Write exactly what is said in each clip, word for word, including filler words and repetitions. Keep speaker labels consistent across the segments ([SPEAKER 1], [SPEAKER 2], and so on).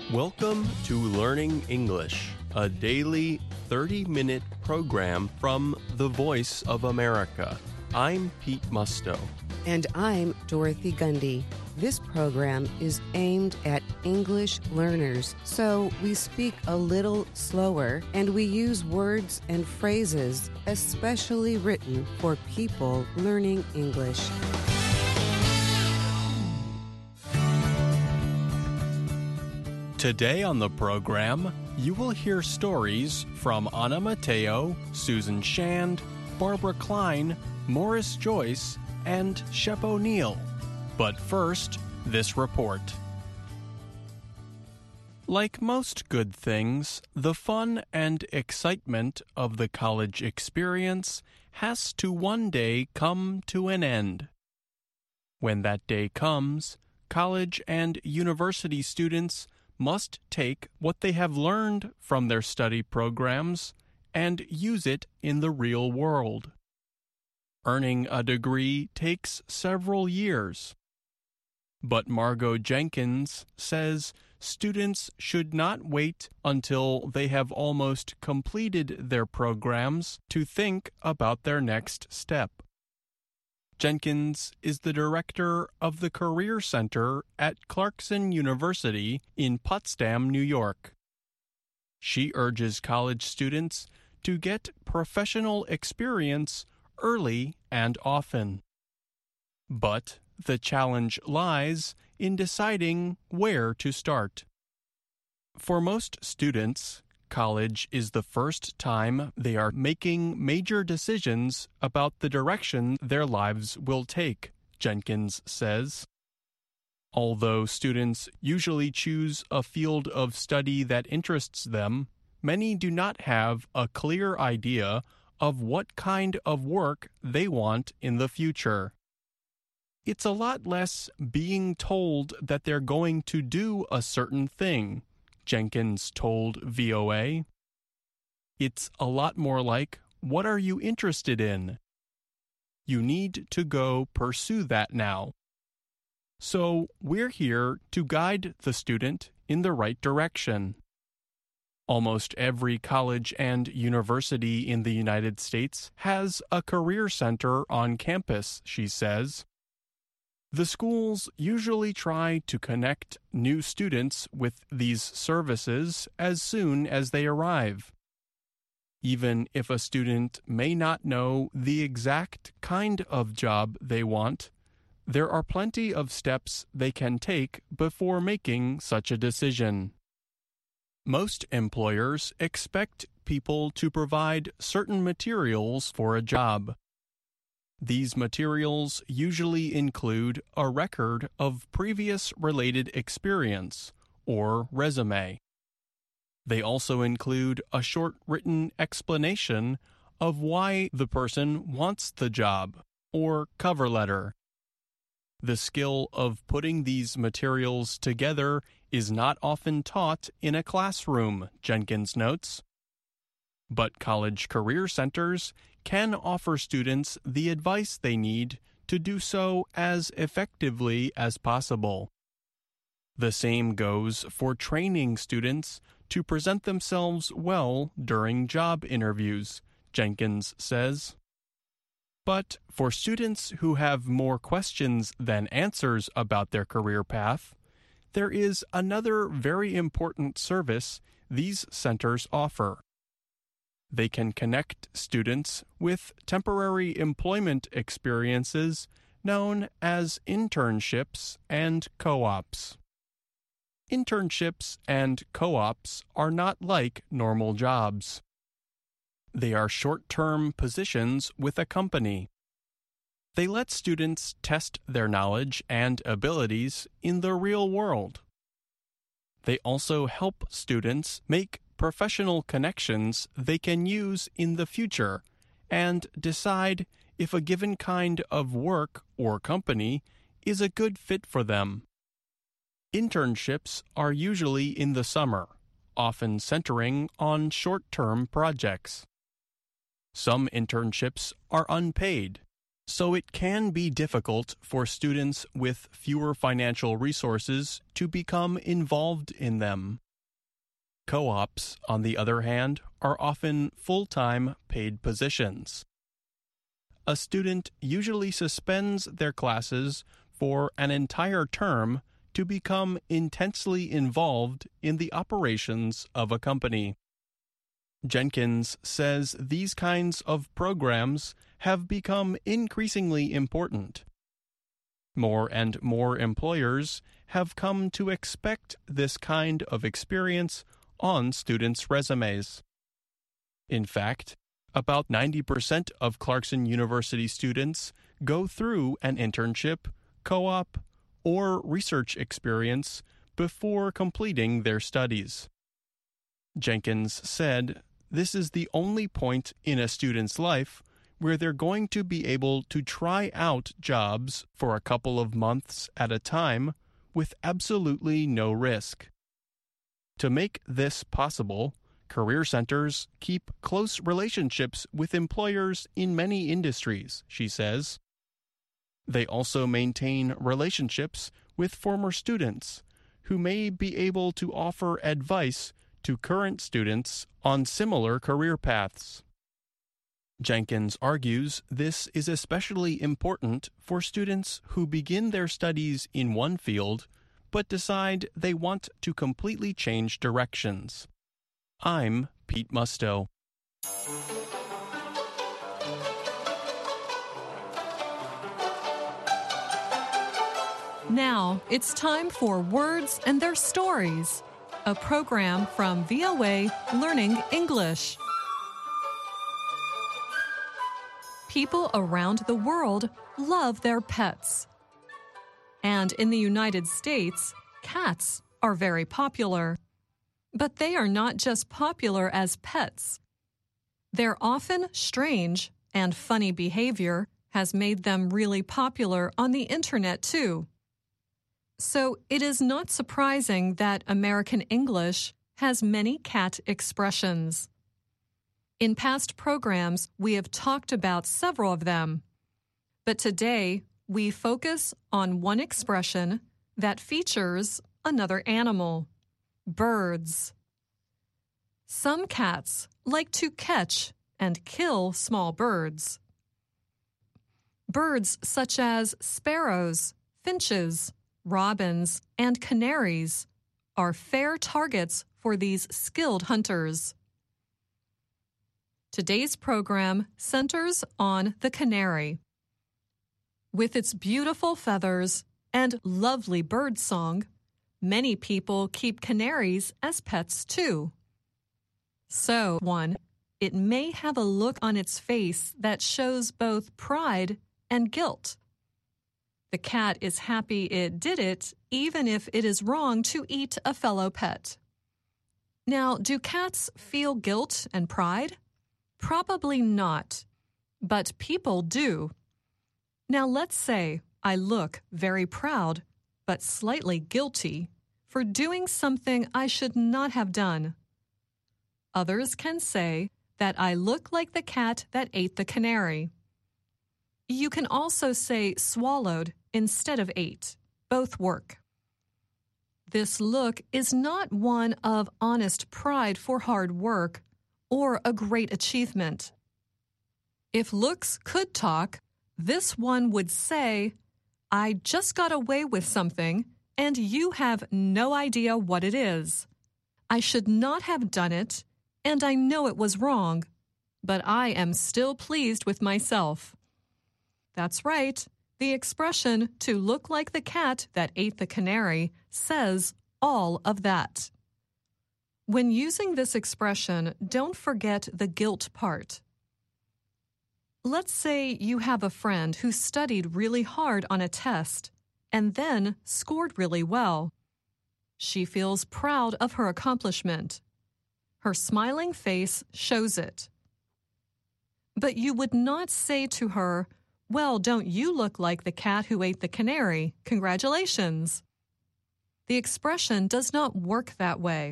[SPEAKER 1] Welcome to Learning English, a daily thirty-minute program from the Voice of America. I'm Pete Musto.
[SPEAKER 2] And I'm Dorothy Gundy. This program is aimed at English learners, so we speak a little slower and we use words and phrases especially written for people learning English.
[SPEAKER 1] Today on the program, you will hear stories from Anna Mateo, Susan Shand, Barbara Klein, Morris Joyce, and Shep O'Neill. But first, this report. Like most good things, the fun and excitement of the college experience has to one day come to an end. When that day comes, college and university students must take what they have learned from their study programs and use it in the real world. Earning a degree takes several years. But Margot Jenkins says students should not wait until they have almost completed their programs to think about their next step. Jenkins is the director of the Career Center at Clarkson University in Potsdam, New York. She urges college students to get professional experience early and often. But the challenge lies in deciding where to start. For most students, college is the first time they are making major decisions about the direction their lives will take, Jenkins says. Although students usually choose a field of study that interests them, many do not have a clear idea of what kind of work they want in the future. It's a lot less being told that they're going to do a certain thing, Jenkins told V O A. It's a lot more like, what are you interested in? You need to go pursue that now. So we're here to guide the student in the right direction. Almost every college and university in the United States has a career center on campus, she says. The schools usually try to connect new students with these services as soon as they arrive. Even if a student may not know the exact kind of job they want, there are plenty of steps they can take before making such a decision. Most employers expect people to provide certain materials for a job. These materials usually include a record of previous related experience, or resume. They also include a short written explanation of why the person wants the job, or cover letter. The skill of putting these materials together is not often taught in a classroom, Jenkins notes. But college career centers can offer students the advice they need to do so as effectively as possible. The same goes for training students to present themselves well during job interviews, Jenkins says. But for students who have more questions than answers about their career path, there is another very important service these centers offer. They can connect students with temporary employment experiences known as internships and co-ops. Internships and co-ops are not like normal jobs. They are short-term positions with a company. They let students test their knowledge and abilities in the real world. They also help students make professional connections they can use in the future and decide if a given kind of work or company is a good fit for them. Internships are usually in the summer, often centering on short-term projects. Some internships are unpaid. so it can be difficult for students with fewer financial resources to become involved in them. Co-ops, on the other hand, are often full-time paid positions. A student usually suspends their classes for an entire term to become intensely involved in the operations of a company. Jenkins says these kinds of programs have become increasingly important. More and more employers have come to expect this kind of experience on students' resumes. In fact, about ninety percent of Clarkson University students go through an internship, co-op, or research experience before completing their studies. Jenkins said, "This is the only point in a student's life where they're going to be able to try out jobs for a couple of months at a time with absolutely no risk." To make this possible, career centers keep close relationships with employers in many industries, she says. They also maintain relationships with former students who may be able to offer advice to current students on similar career paths. Jenkins argues this is especially important for students who begin their studies in one field but decide they want to completely change directions. I'm Pete Musto.
[SPEAKER 3] Now it's time for Words and Their Stories, a program from V O A Learning English. People around the world love their pets. And in the United States, cats are very popular. But they are not just popular as pets. Their often strange and funny behavior has made them really popular on the internet too. So it is not surprising that American English has many cat expressions. In past programs, we have talked about several of them. But today, we focus on one expression that features another animal, birds. Some cats like to catch and kill small birds. Birds such as sparrows, finches, robins, and canaries are fair targets for these skilled hunters. Today's program centers on the canary. With its beautiful feathers and lovely bird song, many people keep canaries as pets too. So, one, it may have a look on its face that shows both pride and guilt. The cat is happy it did it, even if it is wrong to eat a fellow pet. Now, do cats feel guilt and pride? Probably not, but people do. Now let's say I look very proud, but slightly guilty, for doing something I should not have done. Others can say that I look like the cat that ate the canary. You can also say swallowed instead of ate. Both work. This look is not one of honest pride for hard work or a great achievement. If looks could talk, this one would say, I just got away with something, and you have no idea what it is. I should not have done it, and I know it was wrong, but I am still pleased with myself. That's right. The expression, to look like the cat that ate the canary, says all of that. When using this expression, don't forget the guilt part. Let's say you have a friend who studied really hard on a test and then scored really well. She feels proud of her accomplishment. Her smiling face shows it. But you would not say to her, well, don't you look like the cat who ate the canary? Congratulations. The expression does not work that way.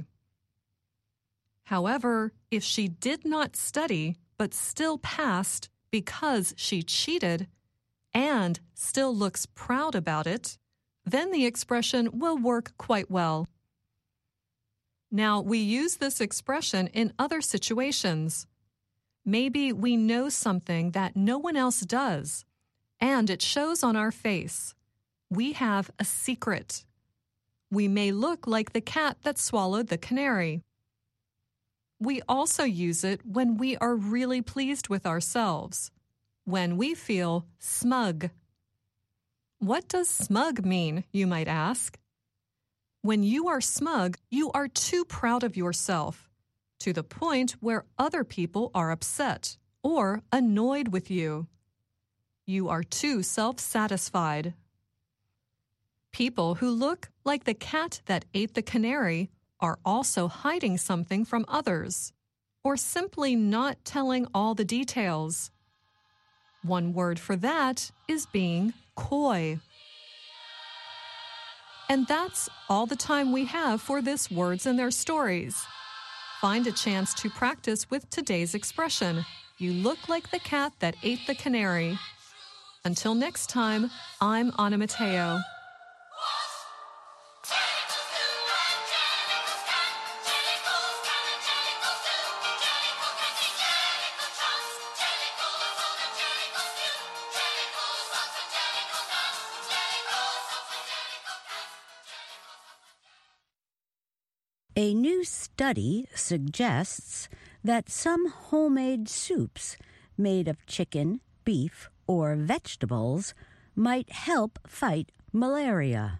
[SPEAKER 3] However, if she did not study but still passed because she cheated, and still looks proud about it, then the expression will work quite well. Now, we use this expression in other situations. Maybe we know something that no one else does, and it shows on our face. We have a secret. We may look like the cat that swallowed the canary. We also use it when we are really pleased with ourselves, when we feel smug. What does smug mean, you might ask? When you are smug, you are too proud of yourself, to the point where other people are upset or annoyed with you. You are too self-satisfied. People who look like the cat that ate the canary are also hiding something from others, or simply not telling all the details. One word for that is being coy. And that's all the time we have for this Words and Their Stories. Find a chance to practice with today's expression. You look like the cat that ate the canary. Until next time, I'm Anna Mateo.
[SPEAKER 4] A new study suggests that some homemade soups made of chicken, beef, or vegetables might help fight malaria.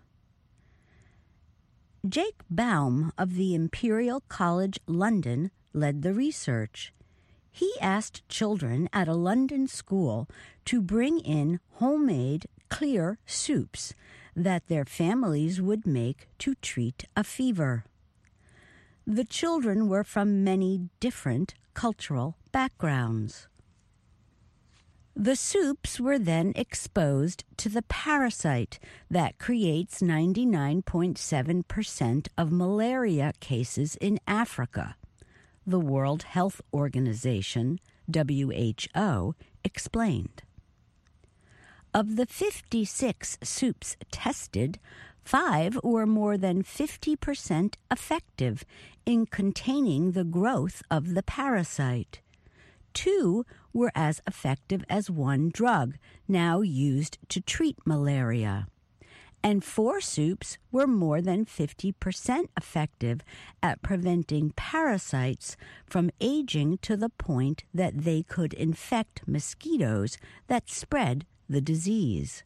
[SPEAKER 4] Jake Baum of the Imperial College London led the research. He asked children at a London school to bring in homemade, clear soups that their families would make to treat a fever. The children were from many different cultural backgrounds. The soups were then exposed to the parasite that creates ninety-nine point seven percent of malaria cases in Africa, the World Health Organization, W H O, explained. Of the fifty-six soups tested, five were more than fifty percent effective in containing the growth of the parasite. Two were as effective as one drug now used to treat malaria. And four soups were more than fifty percent effective at preventing parasites from aging to the point that they could infect mosquitoes that spread the disease.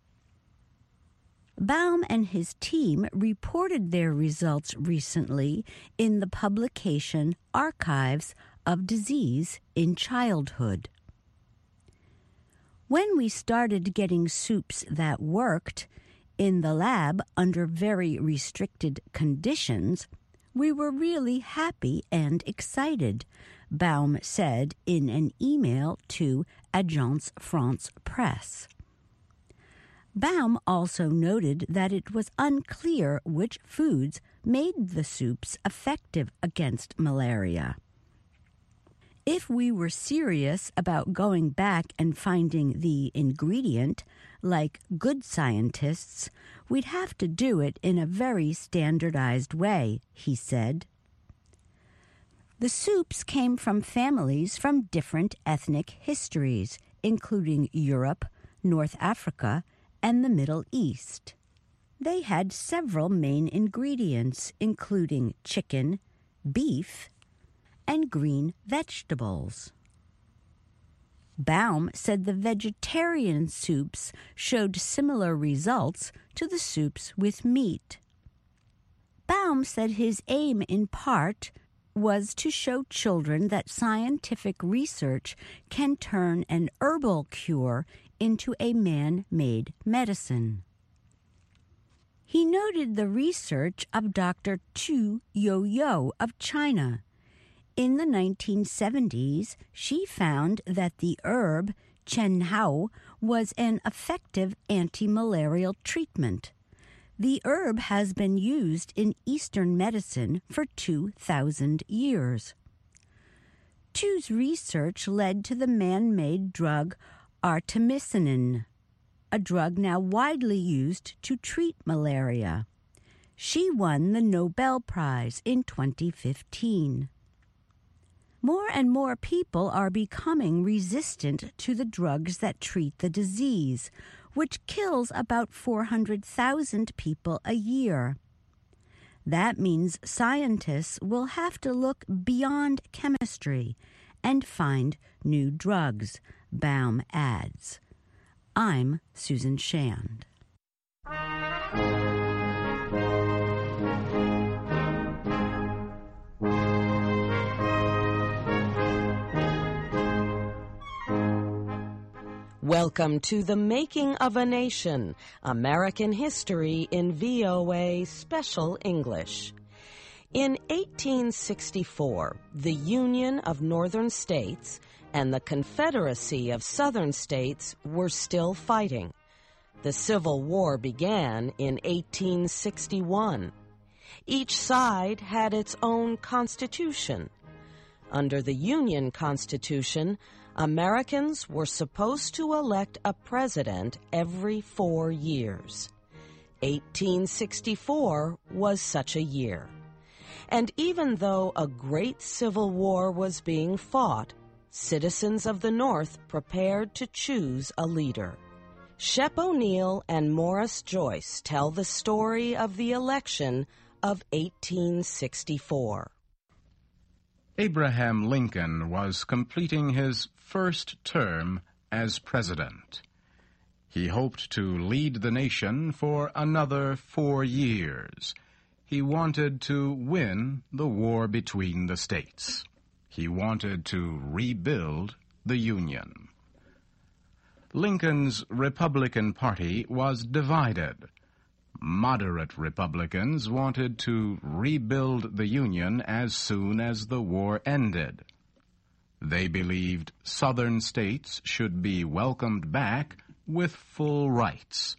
[SPEAKER 4] Baum and his team reported their results recently in the publication Archives of Disease in Childhood. When we started getting soups that worked in the lab under very restricted conditions, we were really happy and excited, Baum said in an email to Agence France Presse. Baum also noted that it was unclear which foods made the soups effective against malaria. If we were serious about going back and finding the ingredient, like good scientists, we'd have to do it in a very standardized way, he said. The soups came from families from different ethnic histories, including Europe, North Africa, and the Middle East. They had several main ingredients, including chicken, beef, and green vegetables. Baum said the vegetarian soups showed similar results to the soups with meat. Baum said his aim in part was to show children that scientific research can turn an herbal cure into a man-made medicine. He noted the research of Doctor Tu Youyou of China. In the nineteen seventies, she found that the herb chenhao was an effective anti-malarial treatment. The herb has been used in Eastern medicine for two thousand years. Tu's research led to the man-made drug artemisinin. a drug now widely used to treat malaria. She won the Nobel Prize in twenty fifteen. More and more people are becoming resistant to the drugs that treat the disease, which kills about four hundred thousand people a year. That means scientists will have to look beyond chemistry and find new drugs, Baum adds. I'm Susan Shand.
[SPEAKER 5] Welcome to The Making of a Nation, American History in V O A Special English. In eighteen sixty-four, the Union of Northern States and the Confederacy of Southern States were still fighting. The Civil War began in eighteen sixty-one. Each side had its own constitution. Under the Union Constitution, Americans were supposed to elect a president every four years. eighteen sixty-four was such a year. And even though a great civil war was being fought, citizens of the North prepared to choose a leader. Shep O'Neal and Morris Joyce tell the story of the election of eighteen sixty-four.
[SPEAKER 6] Abraham Lincoln was completing his first term as president. He hoped to lead the nation for another four years. He wanted to win the war between the states. He wanted to rebuild the Union. Lincoln's Republican Party was divided. Moderate Republicans wanted to rebuild the Union as soon as the war ended. They believed Southern states should be welcomed back with full rights.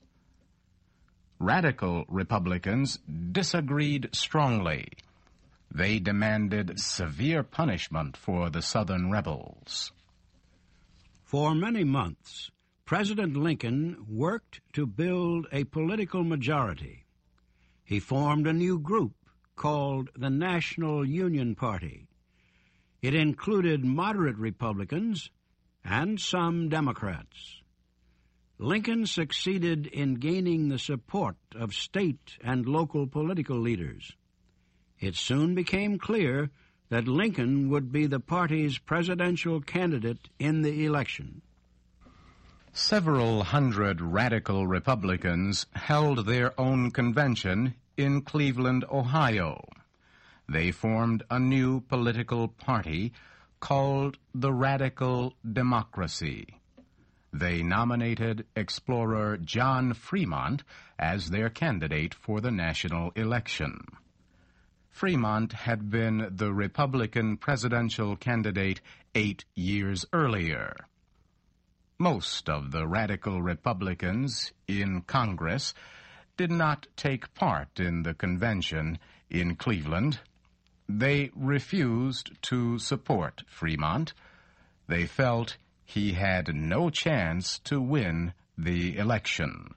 [SPEAKER 6] Radical Republicans disagreed strongly. They demanded severe punishment for the Southern rebels.
[SPEAKER 7] For many months, President Lincoln worked to build a political majority. He formed a new group called the National Union Party. It included moderate Republicans and some Democrats. Lincoln succeeded in gaining the support of state and local political leaders. It soon became clear that Lincoln would be the party's presidential candidate in the election.
[SPEAKER 6] Several hundred radical Republicans held their own convention in Cleveland, Ohio. They formed a new political party called the Radical Democracy. They nominated explorer John Fremont as their candidate for the national election. Fremont had been the Republican presidential candidate eight years earlier. Most of the radical Republicans in Congress did not take part in the convention in Cleveland. They refused to support Fremont. They felt he had no chance to win the election.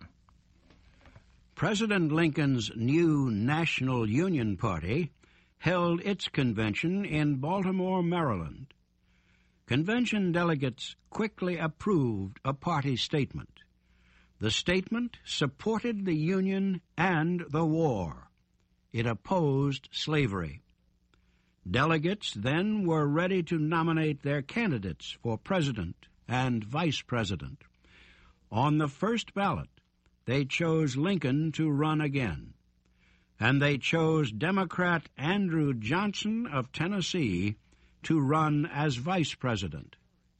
[SPEAKER 7] President Lincoln's new National Union Party held its convention in Baltimore, Maryland. Convention delegates quickly approved a party statement. The statement supported the Union and the war. It opposed slavery. Delegates then were ready to nominate their candidates for president and vice president. On the first ballot, they chose Lincoln to run again, and they chose Democrat Andrew Johnson of Tennessee to run as vice president.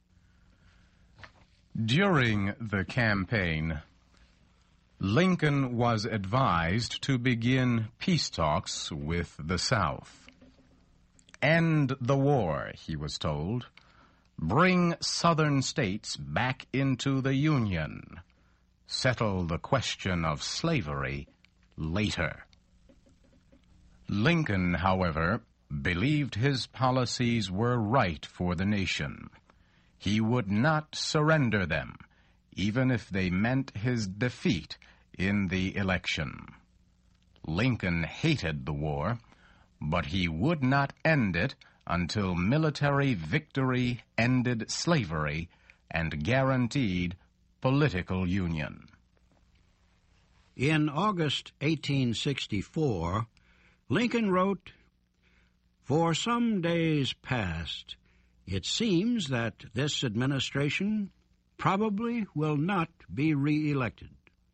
[SPEAKER 6] During the campaign, Lincoln was advised to begin peace talks with the South. End the war, he was told. Bring Southern states back into the Union. Settle the question of slavery later. Lincoln, however, believed his policies were right for the nation. He would not surrender them. even if they meant his defeat in the election. Lincoln hated the war, but he would not end it until military victory ended slavery and guaranteed political union.
[SPEAKER 7] In August eighteen sixty-four, Lincoln wrote, "For some days past, it seems that this administration probably will not be re-elected.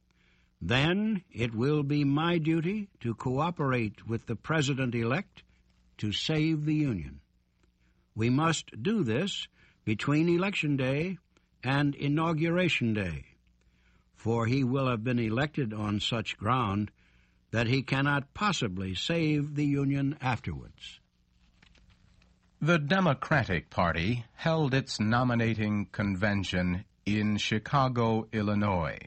[SPEAKER 7] Then it will be my duty to cooperate with the President-elect to save the Union. We must do this between Election Day and Inauguration Day, for he will have been elected on such ground that he cannot possibly save the Union afterwards."
[SPEAKER 6] The Democratic Party held its nominating convention in Chicago, Illinois.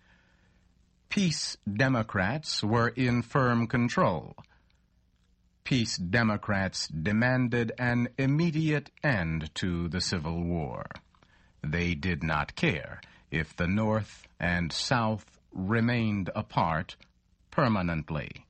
[SPEAKER 6] Peace Democrats were in firm control. Peace Democrats demanded an immediate end to the Civil War. They did not care if the North and South remained apart permanently.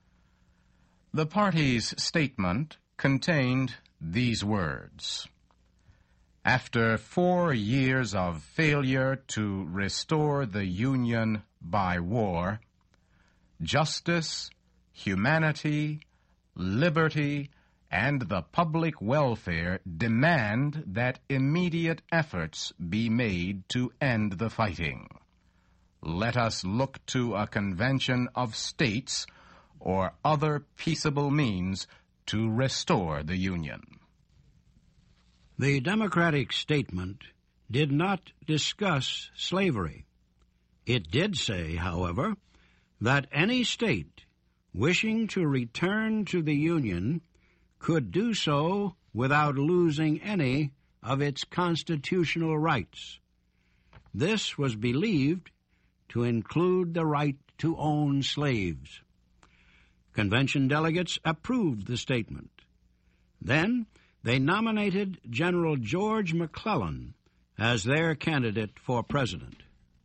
[SPEAKER 6] The party's statement contained these words: "After four years of failure to restore the Union by war, justice, humanity, liberty, and the public welfare demand that immediate efforts be made to end the fighting. Let us look to a convention of states or other peaceable means to restore the Union."
[SPEAKER 7] The Democratic statement did not discuss slavery. It did say, however, that any state wishing to return to the Union could do so without losing any of its constitutional rights. This was believed to include the right to own slaves. Convention delegates approved the statement. Then they nominated General George McClellan as their candidate for president.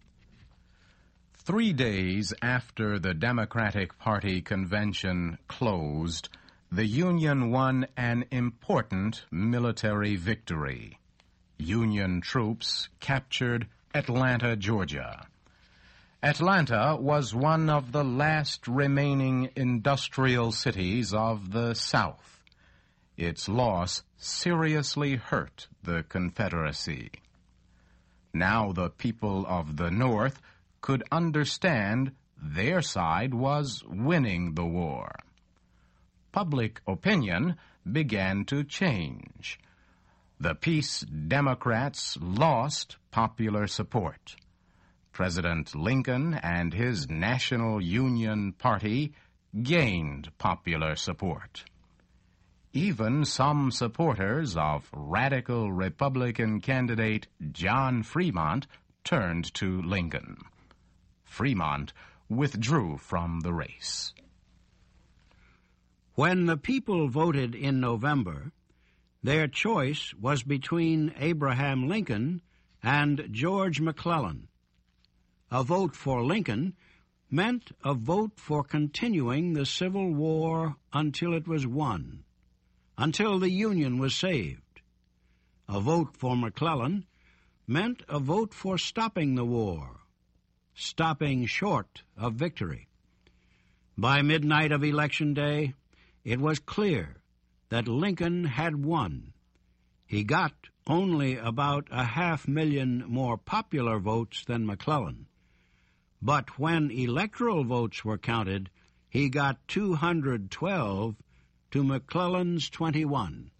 [SPEAKER 6] Three days after the Democratic Party convention closed, the Union won an important military victory. Union troops captured Atlanta, Georgia. Atlanta was one of the last remaining industrial cities of the South. Its loss seriously hurt the Confederacy. Now the people of the North could understand their side was winning the war. Public opinion began to change. The Peace Democrats lost popular support. President Lincoln and his National Union Party gained popular support. Even some supporters of radical Republican candidate John Fremont turned to Lincoln. Fremont withdrew from the race.
[SPEAKER 7] When the people voted in November, their choice was between Abraham Lincoln and George McClellan. A vote for Lincoln meant a vote for continuing the Civil War until it was won, until the Union was saved. A vote for McClellan meant a vote for stopping the war, stopping short of victory. By midnight of Election Day, it was clear that Lincoln had won. He got only about a half million more popular votes than McClellan. But when electoral votes were counted, he got two hundred twelve to McClellan's twenty-one.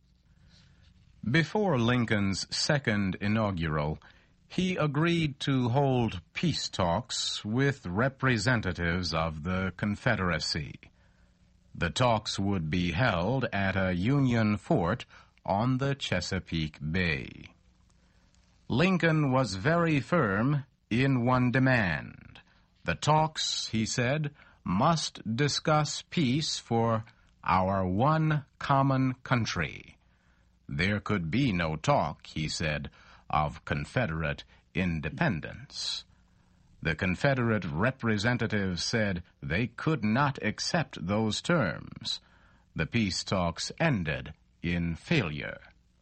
[SPEAKER 6] Before Lincoln's second inaugural, he agreed to hold peace talks with representatives of the Confederacy. The talks would be held at a Union fort on the Chesapeake Bay. Lincoln was very firm in one demand. The talks, he said, must discuss peace for our one common country. There could be no talk, he said, of Confederate independence. The Confederate representatives said they could not accept those terms. The peace talks ended in failure.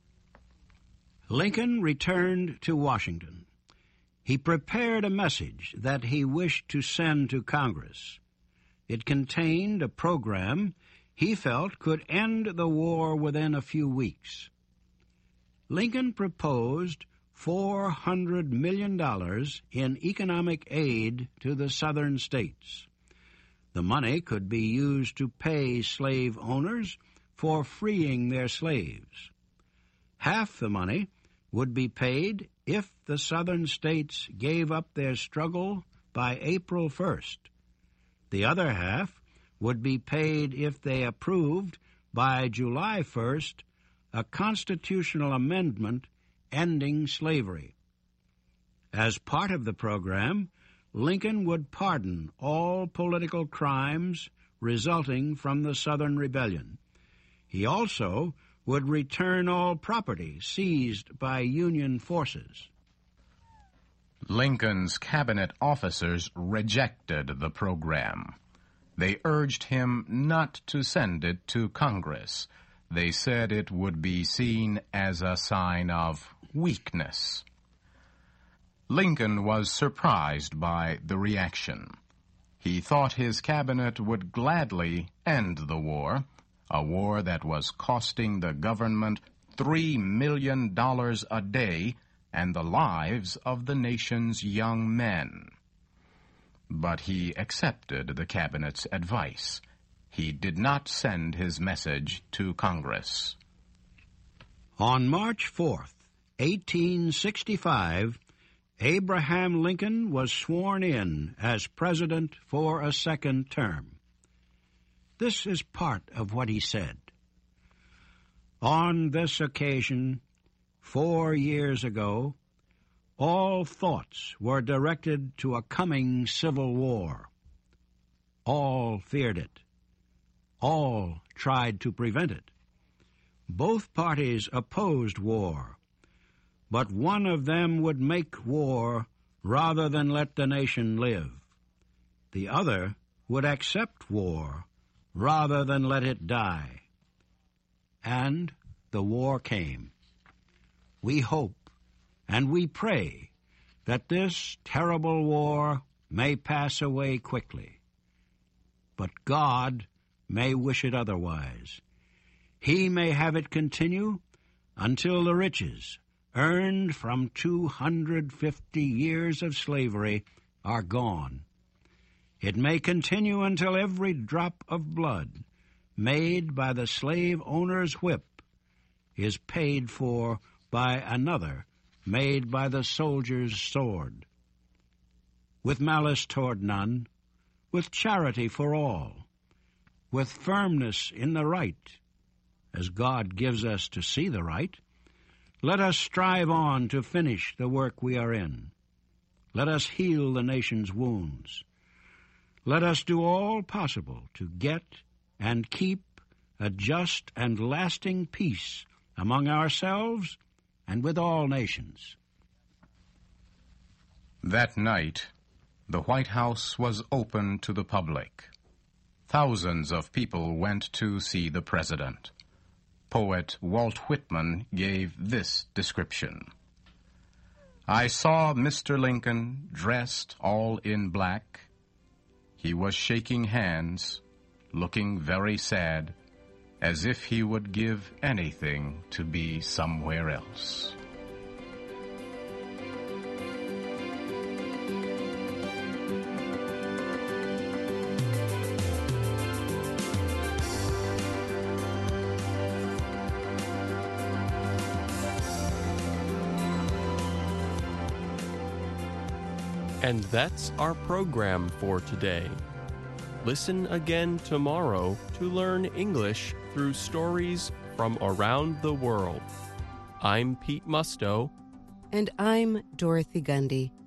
[SPEAKER 7] Lincoln returned to Washington. He prepared a message that he wished to send to Congress. It contained a program he felt could end the war within a few weeks. Lincoln proposed four hundred million dollars in economic aid to the southern states. The money could be used to pay slave owners for freeing their slaves. Half the money would be paid if the southern states gave up their struggle by April first. The other half would be paid if they approved by July first a constitutional amendment ending slavery. As part of the program, Lincoln would pardon all political crimes resulting from the Southern Rebellion. He also would return all property seized by Union forces.
[SPEAKER 6] Lincoln's cabinet officers rejected the program. They urged him not to send it to Congress. They said it would be seen as a sign of weakness. Lincoln was surprised by the reaction. He thought his cabinet would gladly end the war, a war that was costing the government three million dollars a day and the lives of the nation's young men. But he accepted the cabinet's advice. He did not send his message to Congress.
[SPEAKER 7] On March fourth, eighteen sixty-five, Abraham Lincoln was sworn in as president for a second term. This is part of what he said. On this occasion, four years ago, all thoughts were directed to a coming civil war. All feared it. All tried to prevent it. Both parties opposed war, but one of them would make war rather than let the nation live. The other would accept war rather than let it die. And the war came. We hope and we pray that this terrible war may pass away quickly. But God may wish it otherwise. He may have it continue until the riches earned from two hundred fifty years of slavery are gone. It may continue until every drop of blood made by the slave owner's whip is paid for by another made by the soldier's sword. With malice toward none, with charity for all, with firmness in the right, as God gives us to see the right, let us strive on to finish the work we are in. Let us heal the nation's wounds. Let us do all possible to get and keep a just and lasting peace among ourselves and with all nations.
[SPEAKER 6] That night, the White House was open to the public. Thousands of people went to see the president. Poet Walt Whitman gave this description. I saw Mister Lincoln dressed all in black. He was shaking hands, looking very sad, as if he would give anything to be somewhere else.
[SPEAKER 1] And that's our program for today. Listen again tomorrow to learn English through stories from around the world. I'm Pete Musto.
[SPEAKER 2] And I'm Dorothy Gundy.